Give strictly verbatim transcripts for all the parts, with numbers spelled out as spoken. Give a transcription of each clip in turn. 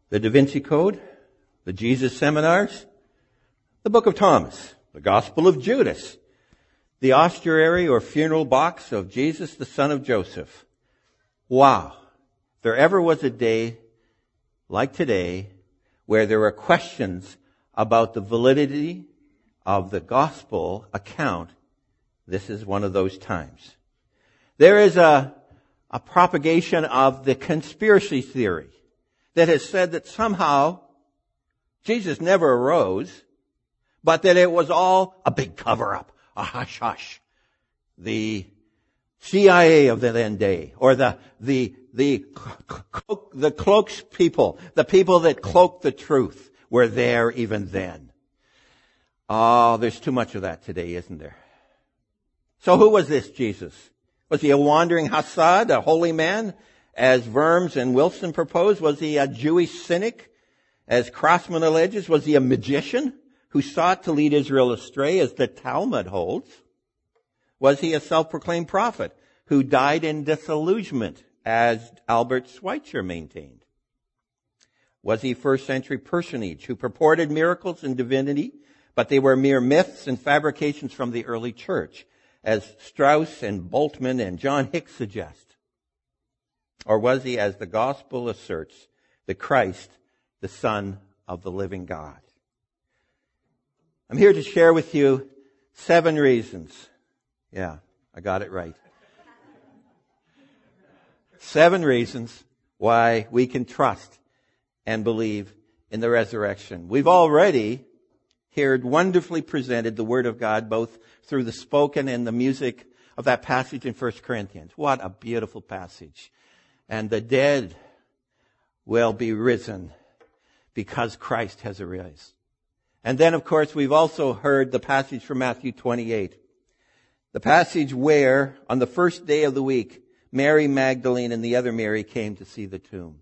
the Da Vinci Code, the Jesus Seminars, the Book of Thomas, the Gospel of Judas, the ossuary or funeral box of Jesus, the son of Joseph. Wow. If there ever was a day like today where there were questions about the validity of the gospel account, this is one of those times. There is a, a propagation of the conspiracy theory that has said that somehow Jesus never arose, but that it was all a big cover-up, a hush-hush. The C I A of the then day, or the, the, the, the cloaks people, the people that cloak the truth were there even then. Oh, there's too much of that today, isn't there? So who was this Jesus? Was he a wandering Hassad, a holy man, as Vermes and Wilson proposed? Was he a Jewish cynic, as Crossman alleges? Was he a magician who sought to lead Israel astray, as the Talmud holds? Was he a self-proclaimed prophet who died in disillusionment, as Albert Schweitzer maintained? Was he a first-century personage who purported miracles and divinity, but they were mere myths and fabrications from the early church, as Strauss and Boltman and John Hicks suggest? Or was he, as the gospel asserts, the Christ, the Son of the living God? I'm here to share with you seven reasons. Yeah, I got it right. Seven reasons why we can trust and believe in the resurrection. We've already heard wonderfully presented the Word of God, both through the spoken and the music of that passage in First Corinthians. What a beautiful passage. And the dead will be risen because Christ has arisen. And then, of course, we've also heard the passage from Matthew twenty-eight. The passage where, on the first day of the week, Mary Magdalene and the other Mary came to see the tomb.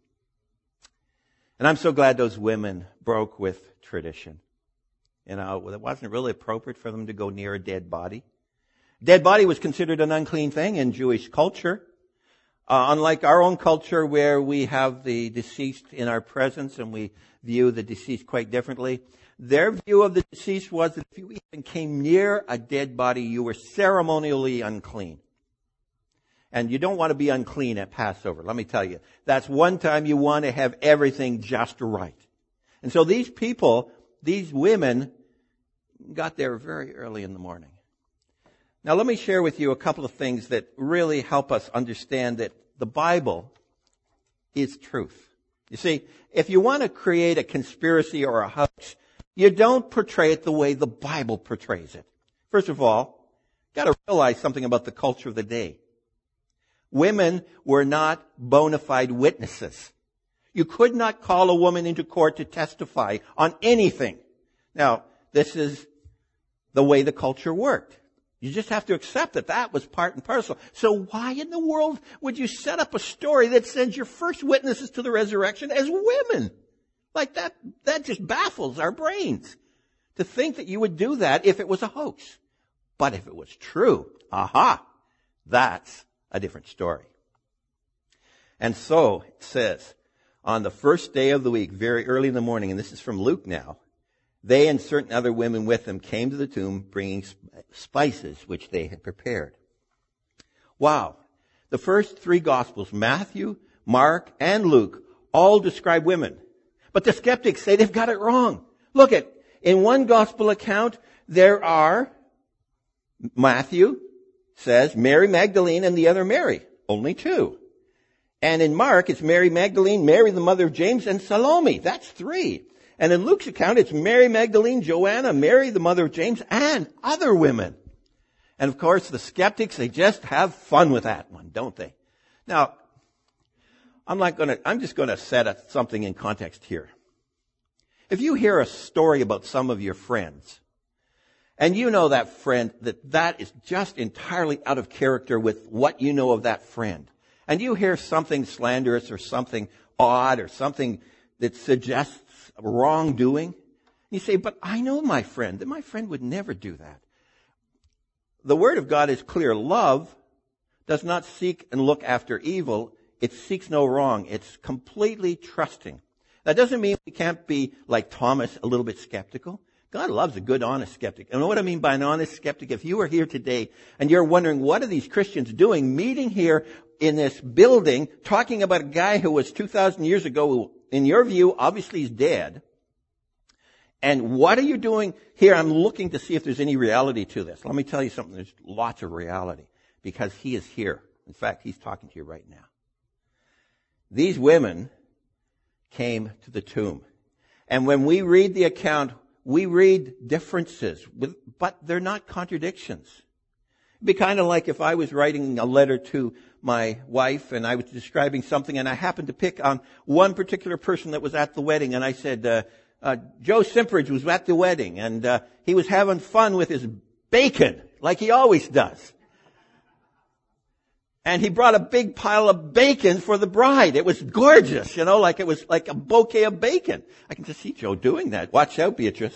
And I'm so glad those women broke with tradition. You know, it wasn't really appropriate for them to go near a dead body. Dead body was considered an unclean thing in Jewish culture. Uh, unlike our own culture where we have the deceased in our presence and we view the deceased quite differently, their view of the deceased was that if you even came near a dead body, you were ceremonially unclean. And you don't want to be unclean at Passover. Let me tell you, that's one time you want to have everything just right. And so these people, these women, got there very early in the morning. Now let me share with you a couple of things that really help us understand that the Bible is truth. You see, if you want to create a conspiracy or a hoax, you don't portray it the way the Bible portrays it. First of all, you've got to realize something about the culture of the day. Women were not bona fide witnesses. You could not call a woman into court to testify on anything. Now, this is the way the culture worked. You just have to accept that that was part and parcel. So why in the world would you set up a story that sends your first witnesses to the resurrection as women? Like that, that just baffles our brains. To think that you would do that if it was a hoax. But if it was true, aha, that's a different story. And so it says, on the first day of the week, very early in the morning, and this is from Luke now, they and certain other women with them came to the tomb bringing spices which they had prepared. Wow. The first three Gospels, Matthew, Mark, and Luke, all describe women. But the skeptics say they've got it wrong. Look at, in one Gospel account, there are, Matthew says, Mary Magdalene and the other Mary. Only two. And in Mark, it's Mary Magdalene, Mary the mother of James, and Salome. That's three. And in Luke's account, it's Mary Magdalene, Joanna, Mary the mother of James, and other women. And of course, the skeptics, they just have fun with that one, don't they? Now, I'm not gonna, I'm just gonna set a, something in context here. If you hear a story about some of your friends, and you know that friend, that that is just entirely out of character with what you know of that friend, and you hear something slanderous or something odd or something that suggests wrongdoing, you say, but I know my friend, that my friend would never do that. The Word of God is clear. Love does not seek and look after evil. It seeks no wrong. It's completely trusting. That doesn't mean we can't be, like Thomas, a little bit skeptical. God loves a good, honest skeptic. And what I mean by an honest skeptic, if you are here today and you're wondering, what are these Christians doing, meeting here in this building, talking about a guy who was two thousand years ago, who, in your view, obviously is dead. And what are you doing here? I'm looking to see if there's any reality to this. Let me tell you something. There's lots of reality because he is here. In fact, he's talking to you right now. These women came to the tomb. And when we read the account, we read differences, but they're not contradictions. It'd be kind of like if I was writing a letter to my wife and I was describing something and I happened to pick on one particular person that was at the wedding, and I said, uh, uh, Joe Simpridge was at the wedding and uh, he was having fun with his bacon, like he always does. And he brought a big pile of bacon for the bride. It was gorgeous, you know, like it was like a bouquet of bacon. I can just see Joe doing that. Watch out, Beatrice.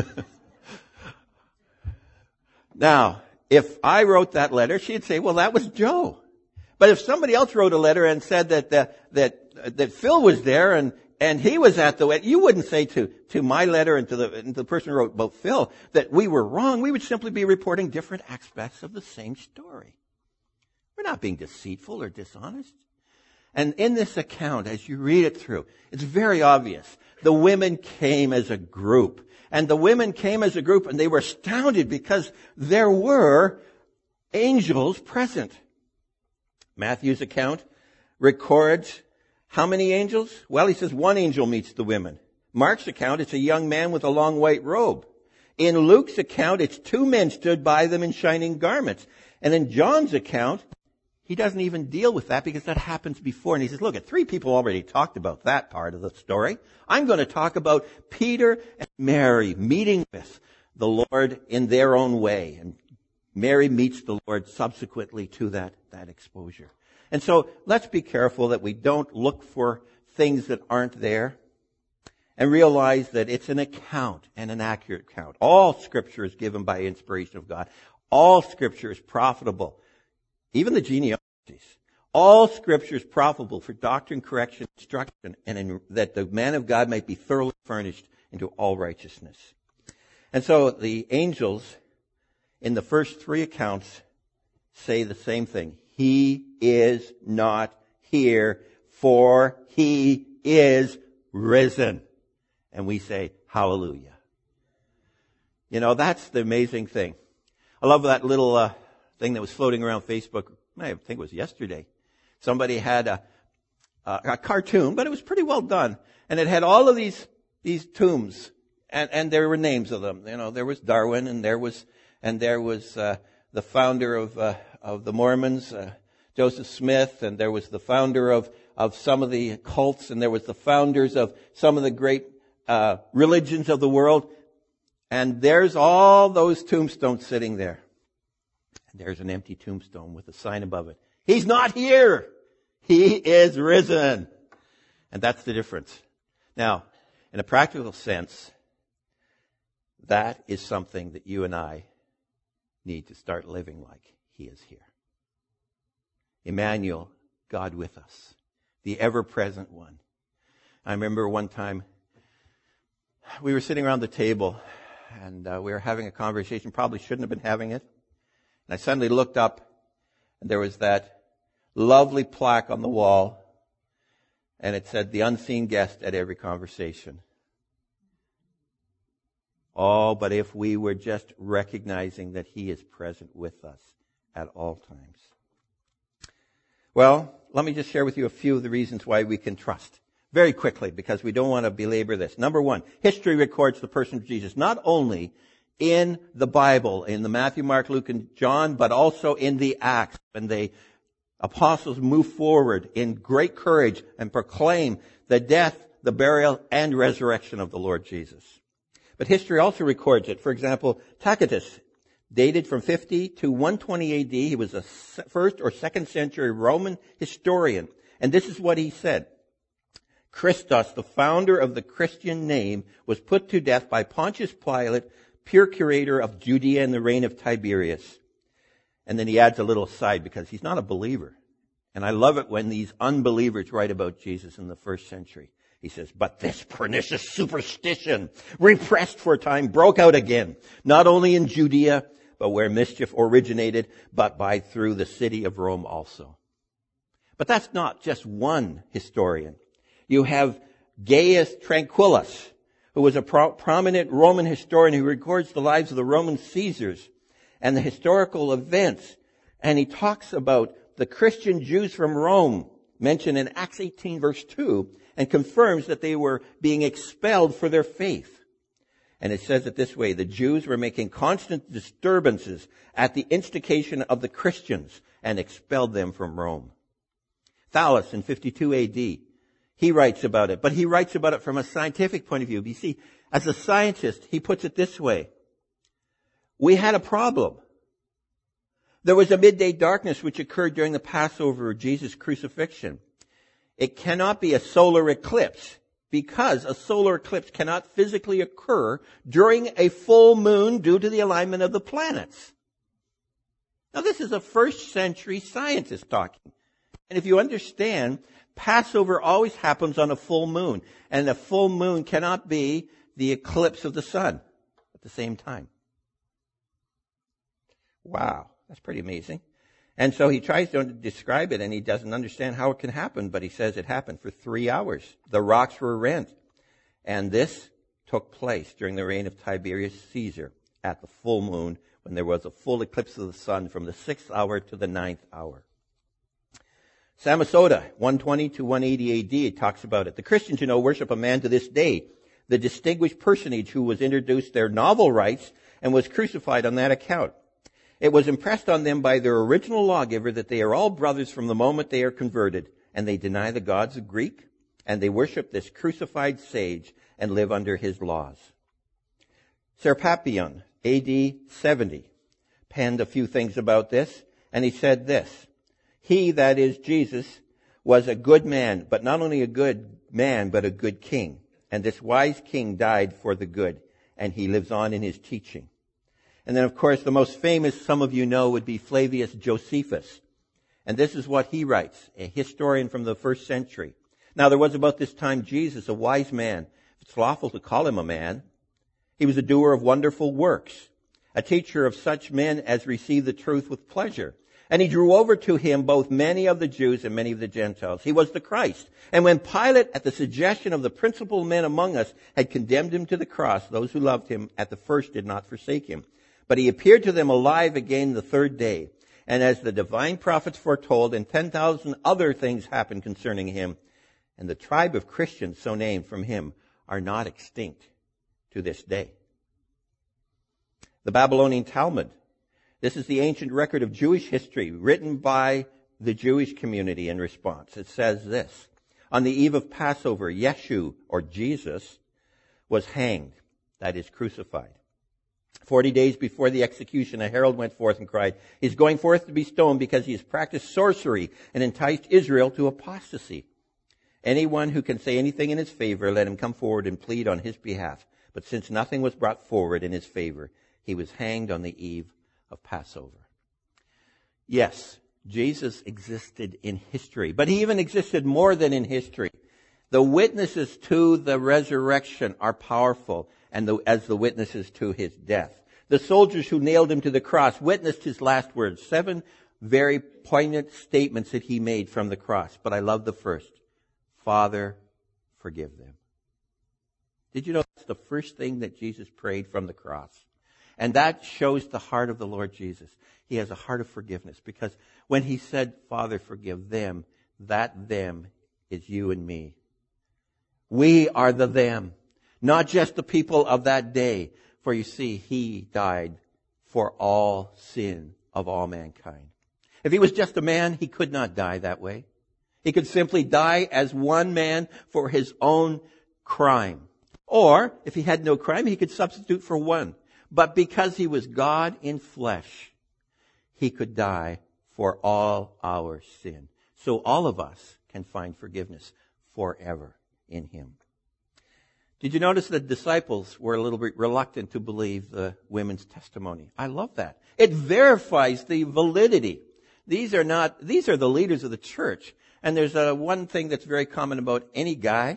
Now, if I wrote that letter, she'd say, well, that was Joe. But if somebody else wrote a letter and said that, uh, that, that Phil was there and, and he was at the wedding, you wouldn't say to, to my letter and to the, and to the person who wrote about Phil that we were wrong. We would simply be reporting different aspects of the same story. We're not being deceitful or dishonest. And in this account, as you read it through, it's very obvious. The women came as a group. And the women came as a group and they were astounded because there were angels present. Matthew's account records how many angels? Well, he says one angel meets the women. Mark's account, it's a young man with a long white robe. In Luke's account, it's two men stood by them in shining garments. And in John's account, he doesn't even deal with that because that happens before. And he says, look, three people already talked about that part of the story. I'm going to talk about Peter and Mary meeting with the Lord in their own way. And Mary meets the Lord subsequently to that, that exposure. And so let's be careful that we don't look for things that aren't there and realize that it's an account and an accurate account. All Scripture is given by inspiration of God. All Scripture is profitable. Even the genealogies. All Scripture is profitable for doctrine, correction, instruction, and in, that the man of God might be thoroughly furnished into all righteousness. And so the angels in the first three accounts say the same thing. He is not here, for he is risen. And we say, hallelujah. You know, that's the amazing thing. I love that little uh, thing that was floating around Facebook. I think it was yesterday. Somebody had a, a, a cartoon, but it was pretty well done. And it had all of these, these tombs. And, and there were names of them. You know, there was Darwin and there was, and there was, uh, the founder of, uh, of the Mormons, uh, Joseph Smith, and there was the founder of, of some of the cults, and there was the founders of some of the great, uh, religions of the world. And there's all those tombstones sitting there. And there's an empty tombstone with a sign above it. He's not here. He is risen. And that's the difference. Now, in a practical sense, that is something that you and I need to start living like he is here. Emmanuel, God with us, the ever-present one. I remember one time we were sitting around the table and uh, we were having a conversation, probably shouldn't have been having it. And I suddenly looked up and there was that lovely plaque on the wall and it said, the unseen guest at every conversation. Oh, but if we were just recognizing that he is present with us at all times. Well, let me just share with you a few of the reasons why we can trust. Very quickly, because we don't want to belabor this. Number one, history records the person of Jesus, not only in the Bible, in the Matthew, Mark, Luke, and John, but also in the Acts. When the apostles move forward in great courage and proclaim the death, the burial, and resurrection of the Lord Jesus. But history also records it. For example, Tacitus, dated from fifty to one twenty A D. He was a first or second century Roman historian. And this is what he said. Christos, the founder of the Christian name, was put to death by Pontius Pilate, procurator of Judea in the reign of Tiberius. And then he adds a little aside because he's not a believer. And I love it when these unbelievers write about Jesus in the first century. He says, but this pernicious superstition, repressed for a time, broke out again, not only in Judea, but where mischief originated, but by through the city of Rome also. But that's not just one historian. You have Gaius Tranquillus, who was a pro- prominent Roman historian who records the lives of the Roman Caesars and the historical events. And he talks about the Christian Jews from Rome, mentioned in Acts eighteen verse two, and confirms that they were being expelled for their faith. And it says it this way, the Jews were making constant disturbances at the instigation of the Christians and expelled them from Rome. Thallus in fifty-two A D, he writes about it, but he writes about it from a scientific point of view. You see, as a scientist, he puts it this way. We had a problem. There was a midday darkness which occurred during the Passover of Jesus' crucifixion. It cannot be a solar eclipse because a solar eclipse cannot physically occur during a full moon due to the alignment of the planets. Now, this is a first century scientist talking. And if you understand, Passover always happens on a full moon, and a full moon cannot be the eclipse of the sun at the same time. Wow, that's pretty amazing. And so he tries to describe it, and he doesn't understand how it can happen, but he says it happened for three hours. The rocks were rent. And this took place during the reign of Tiberius Caesar at the full moon, when there was a full eclipse of the sun from the sixth hour to the ninth hour. Samosata, one twenty to one eighty A D, talks about it. The Christians, you know, worship a man to this day, the distinguished personage who was introduced their novel rights and was crucified on that account. It was impressed on them by their original lawgiver that they are all brothers from the moment they are converted, and they deny the gods of Greek, and they worship this crucified sage and live under his laws. Serpapion, A D seventy, penned a few things about this, and he said this. He, that is Jesus, was a good man, but not only a good man, but a good king. And this wise king died for the good, and he lives on in his teaching. And then, of course, the most famous, some of you know, would be Flavius Josephus. And this is what he writes, a historian from the first century. Now, there was about this time Jesus, a wise man. It's lawful to call him a man. He was a doer of wonderful works, a teacher of such men as receive the truth with pleasure. And he drew over to him both many of the Jews and many of the Gentiles. He was the Christ. And when Pilate, at the suggestion of the principal men among us, had condemned him to the cross, those who loved him at the first did not forsake him. But he appeared to them alive again the third day. And as the divine prophets foretold, and ten thousand other things happened concerning him. And the tribe of Christians, so named from him, are not extinct to this day. The Babylonian Talmud. This is the ancient record of Jewish history written by the Jewish community in response. It says this. On the eve of Passover, Yeshu, or Jesus, was hanged, that is, crucified. Forty days before the execution, a herald went forth and cried, he's going forth to be stoned because he has practiced sorcery and enticed Israel to apostasy. Anyone who can say anything in his favor, let him come forward and plead on his behalf. But since nothing was brought forward in his favor, he was hanged on the eve of Passover. Yes, Jesus existed in history, but he even existed more than in history. The witnesses to the resurrection are powerful, and the, as the witnesses to his death. The soldiers who nailed him to the cross witnessed his last words, seven very poignant statements that he made from the cross. But I love the first. Father, forgive them. Did you know that's the first thing that Jesus prayed from the cross? And that shows the heart of the Lord Jesus. He has a heart of forgiveness because when he said, Father, forgive them, that them is you and me. We are the them, not just the people of that day. For you see, he died for all sin of all mankind. If he was just a man, he could not die that way. He could simply die as one man for his own crime. Or, if he had no crime, he could substitute for one. But because he was God in flesh, he could die for all our sin. So all of us can find forgiveness forever in him. Did you notice that disciples were a little bit reluctant to believe the women's testimony? I love that. It verifies the validity. These are not, these are the leaders of the church. And there's a, one thing that's very common about any guy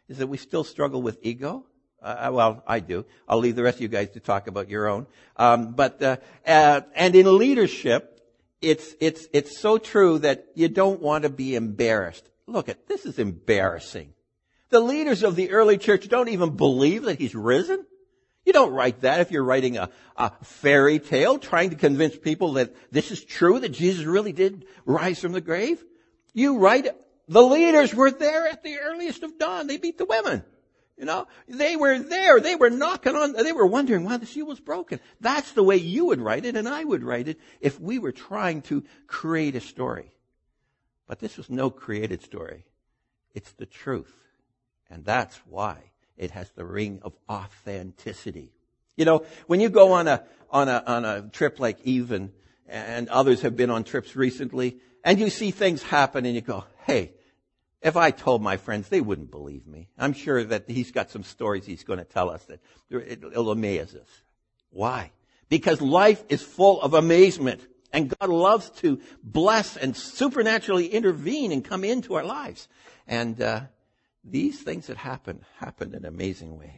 is that we still struggle with ego. Uh, well, I do. I'll leave the rest of you guys to talk about your own. Um, but uh, uh, and in leadership, it's it's it's so true that you don't want to be embarrassed. Look at this is embarrassing. The leaders of the early church don't even believe that he's risen. You don't write that if you're writing a, a fairy tale trying to convince people that this is true, that Jesus really did rise from the grave. You write, the leaders were there at the earliest of dawn. They beat the women. You know, they were there. They were knocking on, they were wondering why the seal was broken. That's the way you would write it and I would write it if we were trying to create a story. But this was no created story. It's the truth. And that's why it has the ring of authenticity. You know, when you go on a, on a, on a trip like Even, and others have been on trips recently, and you see things happen and you go, hey, if I told my friends, they wouldn't believe me. I'm sure that he's got some stories he's going to tell us that it'll amaze us. Why? Because life is full of amazement, and God loves to bless and supernaturally intervene and come into our lives. And, uh, these things that happened, happened in amazing ways.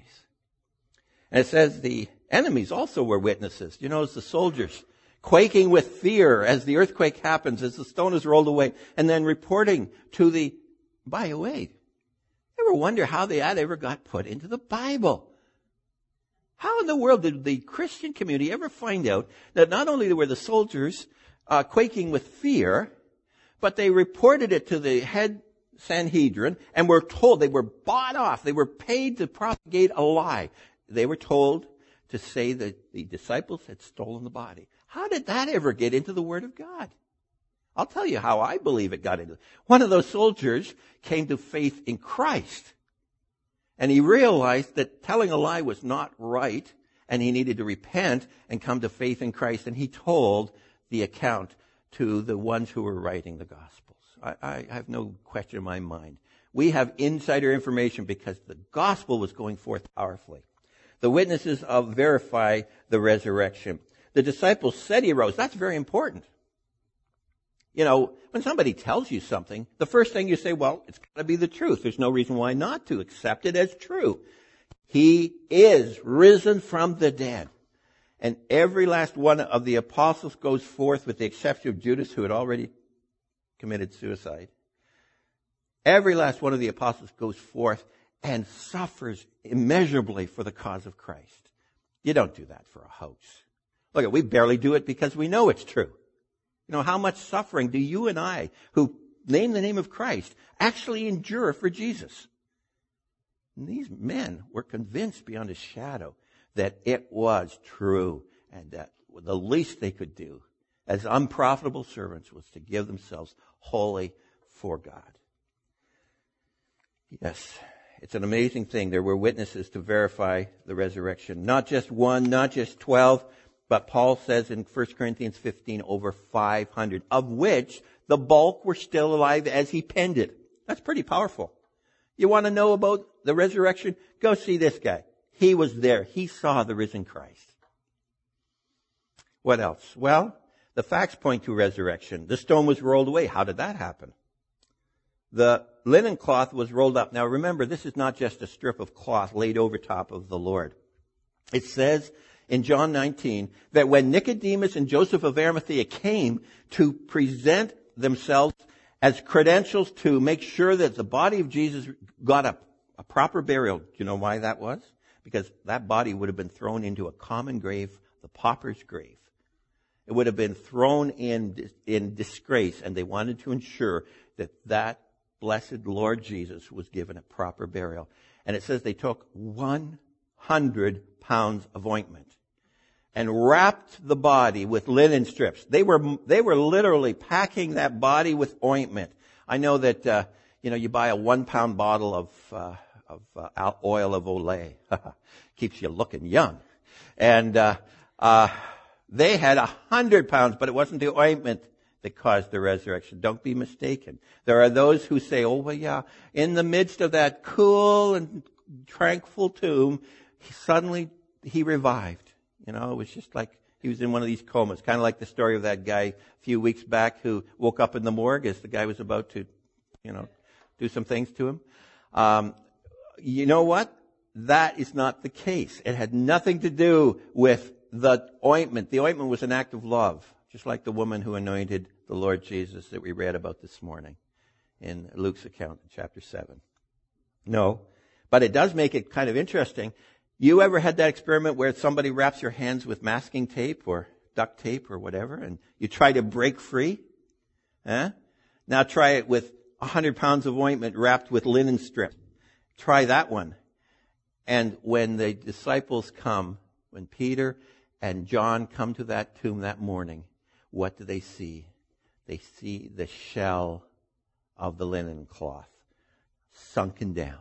And it says the enemies also were witnesses. You know, as the soldiers quaking with fear as the earthquake happens, as the stone is rolled away, and then reporting to the, by the way, ever wonder how they had ever got put into the Bible? How in the world did the Christian community ever find out that not only were the soldiers uh, quaking with fear, but they reported it to the head Sanhedrin, and were told, they were bought off, they were paid to propagate a lie. They were told to say that the disciples had stolen the body. How did that ever get into the Word of God? I'll tell you how I believe it got into. One of those soldiers came to faith in Christ, and he realized that telling a lie was not right, and he needed to repent and come to faith in Christ, and he told the account to the ones who were writing the gospel. I, I have no question in my mind. We have insider information because the gospel was going forth powerfully. The witnesses of verify the resurrection. The disciples said he rose. That's very important. You know, when somebody tells you something, the first thing you say, well, it's got to be the truth. There's no reason why not to accept it as true. He is risen from the dead. And every last one of the apostles goes forth, with the exception of Judas, who had already committed suicide. Every last one of the apostles goes forth and suffers immeasurably for the cause of Christ. You don't do that for a hoax. Look, we barely do it because we know it's true. You know, how much suffering do you and I, who name the name of Christ, actually endure for Jesus? And these men were convinced beyond a shadow that it was true, and that the least they could do as unprofitable servants was to give themselves wholly for God. Yes, it's an amazing thing. There were witnesses to verify the resurrection. Not just one, not just twelve, but Paul says in First Corinthians fifteen, over five hundred, of which the bulk were still alive as he penned it. That's pretty powerful. You want to know about the resurrection? Go see this guy. He was there. He saw the risen Christ. What else? Well, the facts point to resurrection. The stone was rolled away. How did that happen? The linen cloth was rolled up. Now remember, this is not just a strip of cloth laid over top of the Lord. It says in John nineteen that when Nicodemus and Joseph of Arimathea came to present themselves as credentials to make sure that the body of Jesus got a, a proper burial. Do you know why that was? Because that body would have been thrown into a common grave, the pauper's grave. It would have been thrown in, in disgrace, and they wanted to ensure that that blessed Lord Jesus was given a proper burial. And it says they took one hundred pounds of ointment and wrapped the body with linen strips. They were, they were literally packing that body with ointment. I know that, uh, you know, you buy a one pound bottle of, uh, of uh, oil of Olay. Keeps you looking young. And, uh, uh, they had a hundred pounds, but it wasn't the ointment that caused the resurrection. Don't be mistaken. There are those who say, oh, well, yeah, in the midst of that cool and tranquil tomb, he suddenly he revived. You know, it was just like he was in one of these comas, kind of like the story of that guy a few weeks back who woke up in the morgue as the guy was about to, you know, do some things to him. Um, you know what? That is not the case. It had nothing to do with the ointment. The ointment was an act of love, just like the woman who anointed the Lord Jesus that we read about this morning in Luke's account in chapter seven. No, but it does make it kind of interesting. You ever had that experiment where somebody wraps your hands with masking tape or duct tape or whatever, and you try to break free? Huh? Now try it with a hundred pounds of ointment wrapped with linen strip. Try that one. And when the disciples come, when Peter and John come to that tomb that morning, what do they see? They see the shell of the linen cloth sunken down,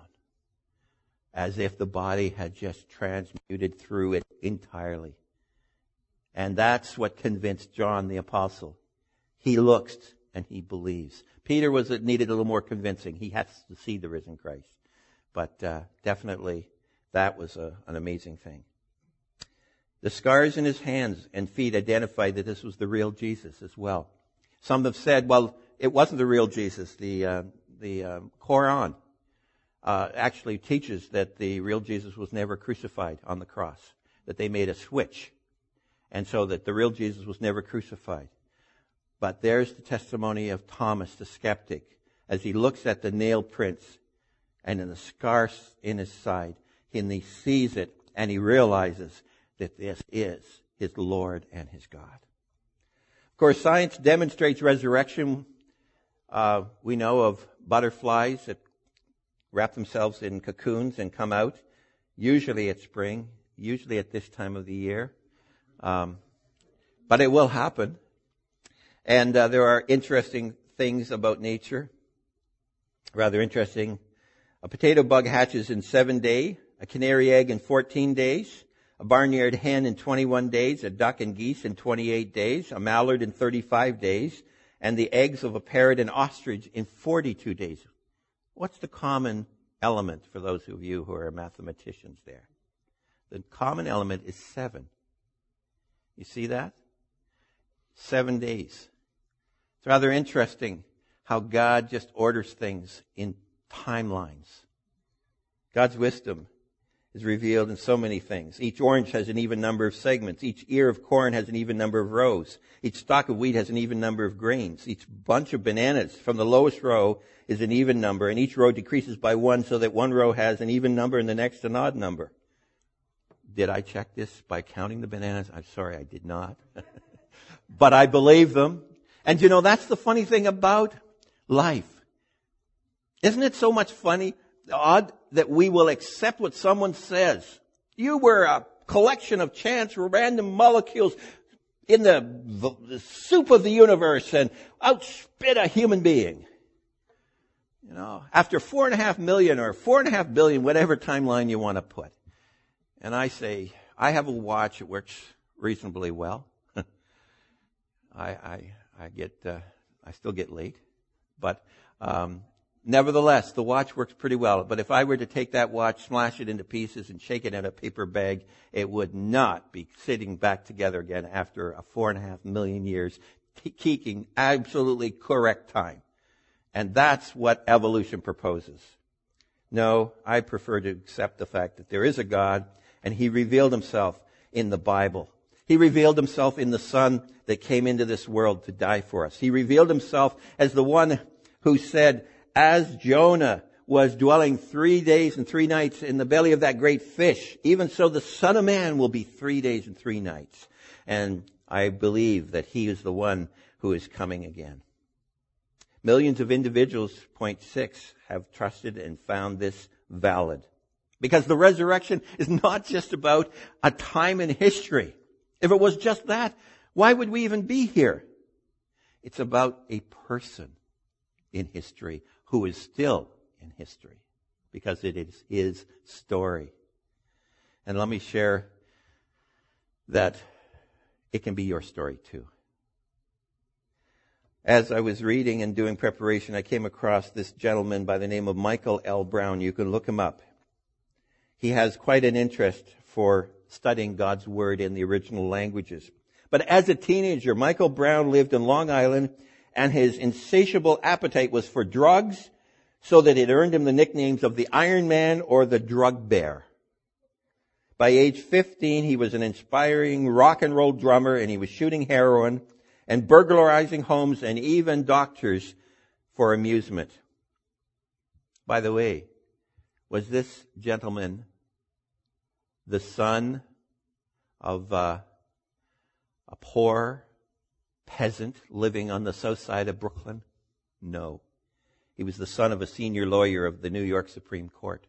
as if the body had just transmuted through it entirely. And that's what convinced John the apostle. He looks and he believes. Peter was needed a little more convincing. He has to see the risen Christ. But uh, definitely that was a, an amazing thing. The scars in his hands and feet identified that this was the real Jesus as well. Some have said, well, it wasn't the real Jesus. The uh, the um, Quran uh, actually teaches that the real Jesus was never crucified on the cross, that they made a switch, and so that the real Jesus was never crucified. But there's the testimony of Thomas, the skeptic, as he looks at the nail prints and in the scars in his side, and he sees it and he realizes that this is his Lord and his God. Of course, science demonstrates resurrection. Uh, we know of butterflies that wrap themselves in cocoons and come out, usually at spring, usually at this time of the year. Um, but it will happen. And uh, there are interesting things about nature. Rather interesting. A potato bug hatches in seven days, a canary egg in fourteen days, a barnyard hen in twenty-one days, a duck and geese in twenty-eight days, a mallard in thirty-five days, and the eggs of a parrot and ostrich in forty-two days. What's the common element for those of you who are mathematicians there? The common element is seven. You see that? Seven days. It's rather interesting how God just orders things in timelines. God's wisdom is revealed in so many things. Each orange has an even number of segments. Each ear of corn has an even number of rows. Each stalk of wheat has an even number of grains. Each bunch of bananas from the lowest row is an even number, and each row decreases by one so that one row has an even number and the next an odd number. Did I check this by counting the bananas? I'm sorry, I did not. But I believe them. And you know, that's the funny thing about life. Isn't it so much funny, odd, that we will accept what someone says? You were a collection of chance, random molecules in the, the soup of the universe and outspit a human being. You know, after four and a half million or four and a half billion, whatever timeline you want to put. And I say, I have a watch. It works reasonably well. I, I, I get, uh, I still get late, but, um, nevertheless, the watch works pretty well. But if I were to take that watch, smash it into pieces, and shake it in a paper bag, it would not be sitting back together again after a four and a half million years, t- keeping absolutely correct time. And that's what evolution proposes. No, I prefer to accept the fact that there is a God, and He revealed Himself in the Bible. He revealed Himself in the Son that came into this world to die for us. He revealed Himself as the one who said, as Jonah was dwelling three days and three nights in the belly of that great fish, even so the Son of Man will be three days and three nights. And I believe that He is the one who is coming again. Millions of individuals, point six, have trusted and found this valid. Because the resurrection is not just about a time in history. If it was just that, why would we even be here? It's about a person in history who is still in history, because it is His story. And let me share that it can be your story too. As I was reading and doing preparation, I came across this gentleman by the name of Michael L. Brown. You can look him up. He has quite an interest for studying God's Word in the original languages. But as a teenager, Michael Brown lived in Long Island, and his insatiable appetite was for drugs, so that it earned him the nicknames of the Iron Man or the Drug Bear. By age fifteen, he was an inspiring rock and roll drummer, and he was shooting heroin and burglarizing homes and even doctors for amusement. By the way, was this gentleman the son of uh, a poor peasant living on the south side of Brooklyn? No. He was the son of a senior lawyer of the New York Supreme Court.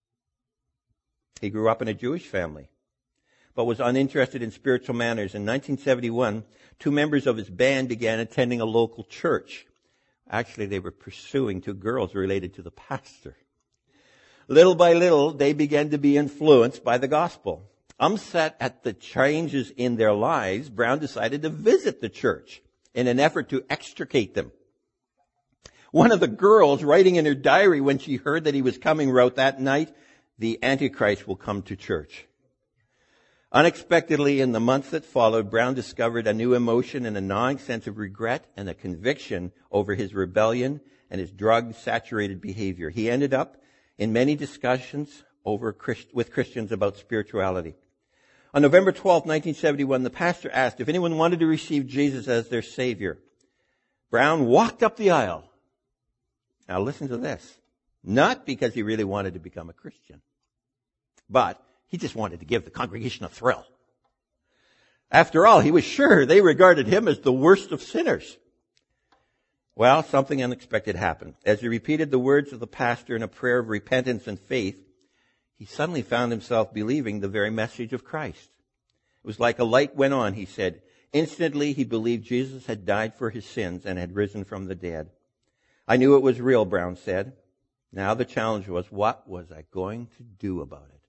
He grew up in a Jewish family, but was uninterested in spiritual matters. In nineteen seventy-one, two members of his band began attending a local church. Actually, they were pursuing two girls related to the pastor. Little by little, they began to be influenced by the gospel. Upset at the changes in their lives, Brown decided to visit the church in an effort to extricate them. One of the girls, writing in her diary when she heard that he was coming, wrote that night, "The Antichrist will come to church." Unexpectedly, in the months that followed, Brown discovered a new emotion and a gnawing sense of regret and a conviction over his rebellion and his drug-saturated behavior. He ended up in many discussions over Christ- with Christians about spirituality. On November twelfth, nineteen seventy-one, the pastor asked if anyone wanted to receive Jesus as their Savior. Brown walked up the aisle. Now listen to this. Not because he really wanted to become a Christian, but he just wanted to give the congregation a thrill. After all, he was sure they regarded him as the worst of sinners. Well, something unexpected happened. As he repeated the words of the pastor in a prayer of repentance and faith, he suddenly found himself believing the very message of Christ. It was like a light went on, he said. Instantly, he believed Jesus had died for his sins and had risen from the dead. I knew it was real, Brown said. Now the challenge was, what was I going to do about it?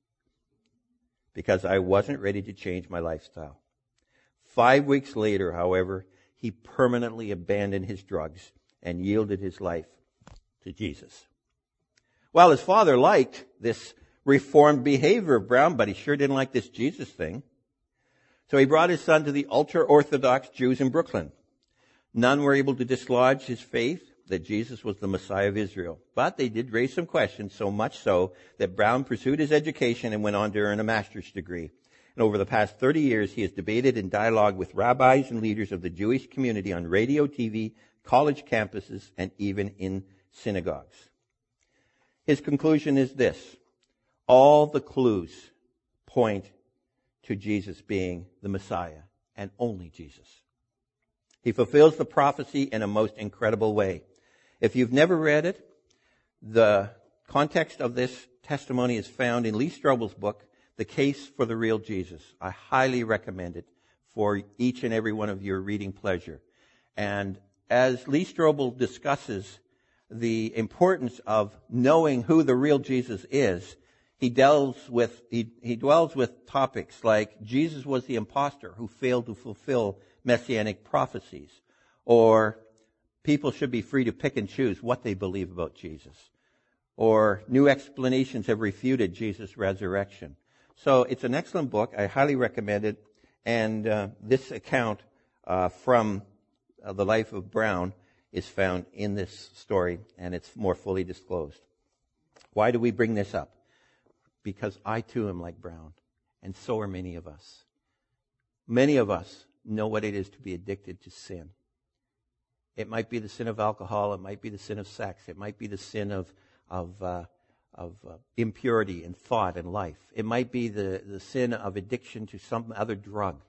Because I wasn't ready to change my lifestyle. Five weeks later, however, he permanently abandoned his drugs and yielded his life to Jesus. Well, his father liked this reformed behavior of Brown, but he sure didn't like this Jesus thing. So he brought his son to the ultra-Orthodox Jews in Brooklyn. None were able to dislodge his faith that Jesus was the Messiah of Israel. But they did raise some questions, so much so that Brown pursued his education and went on to earn a master's degree. And over the past thirty years, he has debated and dialogued with rabbis and leaders of the Jewish community on radio, T V, college campuses, and even in synagogues. His conclusion is this: all the clues point to Jesus being the Messiah, and only Jesus. He fulfills the prophecy in a most incredible way. If you've never read it, the context of this testimony is found in Lee Strobel's book, The Case for the Real Jesus. I highly recommend it for each and every one of your reading pleasure. And as Lee Strobel discusses the importance of knowing who the real Jesus is, he delves with he, he dwells with topics like Jesus was the imposter who failed to fulfill messianic prophecies, or people should be free to pick and choose what they believe about Jesus, or new explanations have refuted Jesus' resurrection. So it's an excellent book. I highly recommend it. And uh, this account uh, from uh, the life of Brown is found in this story, and it's more fully disclosed. Why do we bring this up? Because I too am like Brown, and so are many of us. Many of us know what it is to be addicted to sin. It might be the sin of alcohol. It might be the sin of sex. It might be the sin of of uh, of uh, impurity in thought and life. It might be the, the sin of addiction to some other drug.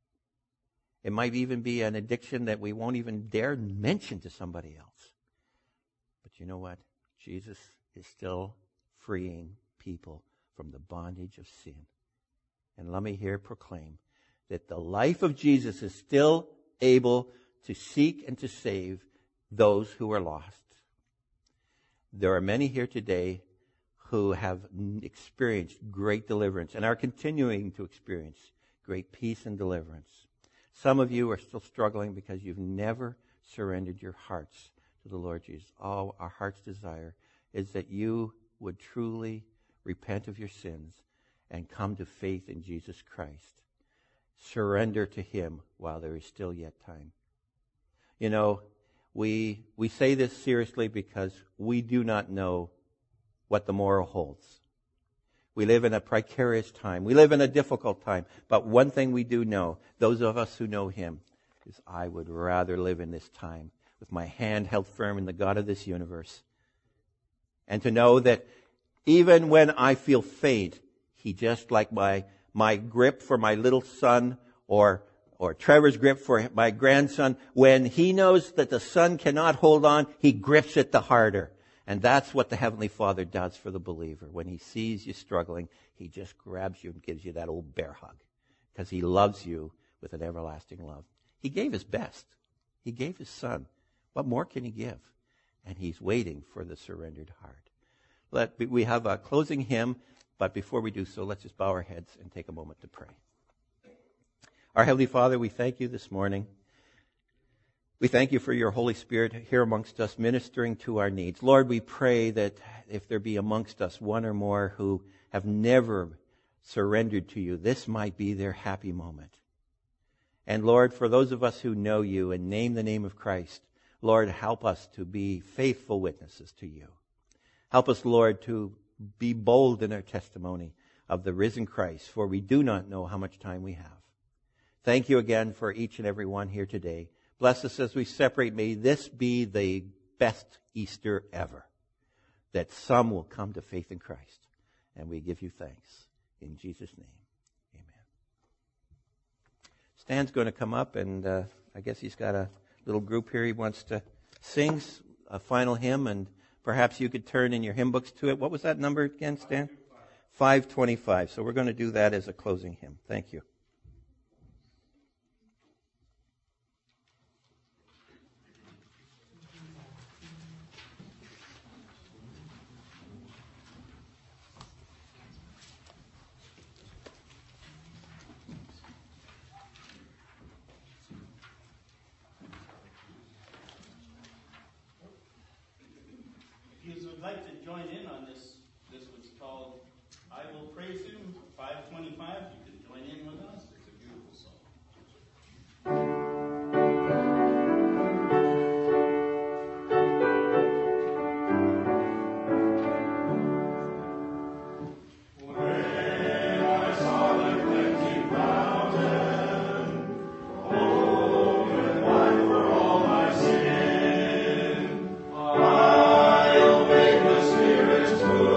It might even be an addiction that we won't even dare mention to somebody else. But you know what? Jesus is still freeing people from the bondage of sin. And let me here proclaim that the life of Jesus is still able to seek and to save those who are lost. There are many here today who have experienced great deliverance and are continuing to experience great peace and deliverance. Some of you are still struggling because you've never surrendered your hearts to the Lord Jesus. Oh, our heart's desire is that you would truly repent of your sins and come to faith in Jesus Christ. Surrender to Him while there is still yet time. You know, We, we say this seriously because we do not know what the morrow holds. We live in a precarious time. We live in a difficult time. But one thing we do know, those of us who know Him, is I would rather live in this time with my hand held firm in the God of this universe. And to know that even when I feel faint, He, just like my, my grip for my little son or, or Trevor's grip for my grandson, when he knows that the son cannot hold on, he grips it the harder. And that's what the Heavenly Father does for the believer. When He sees you struggling, He just grabs you and gives you that old bear hug. Because He loves you with an everlasting love. He gave His best. He gave His Son. What more can He give? And He's waiting for the surrendered heart. Let, we have a closing hymn, but before we do so, let's just bow our heads and take a moment to pray. Our Heavenly Father, we thank You this morning. We thank You for Your Holy Spirit here amongst us, ministering to our needs. Lord, we pray that if there be amongst us one or more who have never surrendered to You, this might be their happy moment. And Lord, for those of us who know You and name the name of Christ, Lord, help us to be faithful witnesses to You. Help us, Lord, to be bold in our testimony of the risen Christ, for we do not know how much time we have. Thank You again for each and every one here today. Bless us as we separate. May this be the best Easter ever, that some will come to faith in Christ. And we give You thanks. In Jesus' name, amen. Stan's going to come up, and uh, I guess he's got a little group here. He wants to sing a final hymn, and perhaps you could turn in your hymn books to it. What was that number again, Stan? five twenty-five. So we're going to do that as a closing hymn. Thank you. If you would like to join in on this, this was called I Will Praise Him, five twenty-five. You can join in with us. It's a beautiful song. Spirit to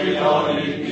Domini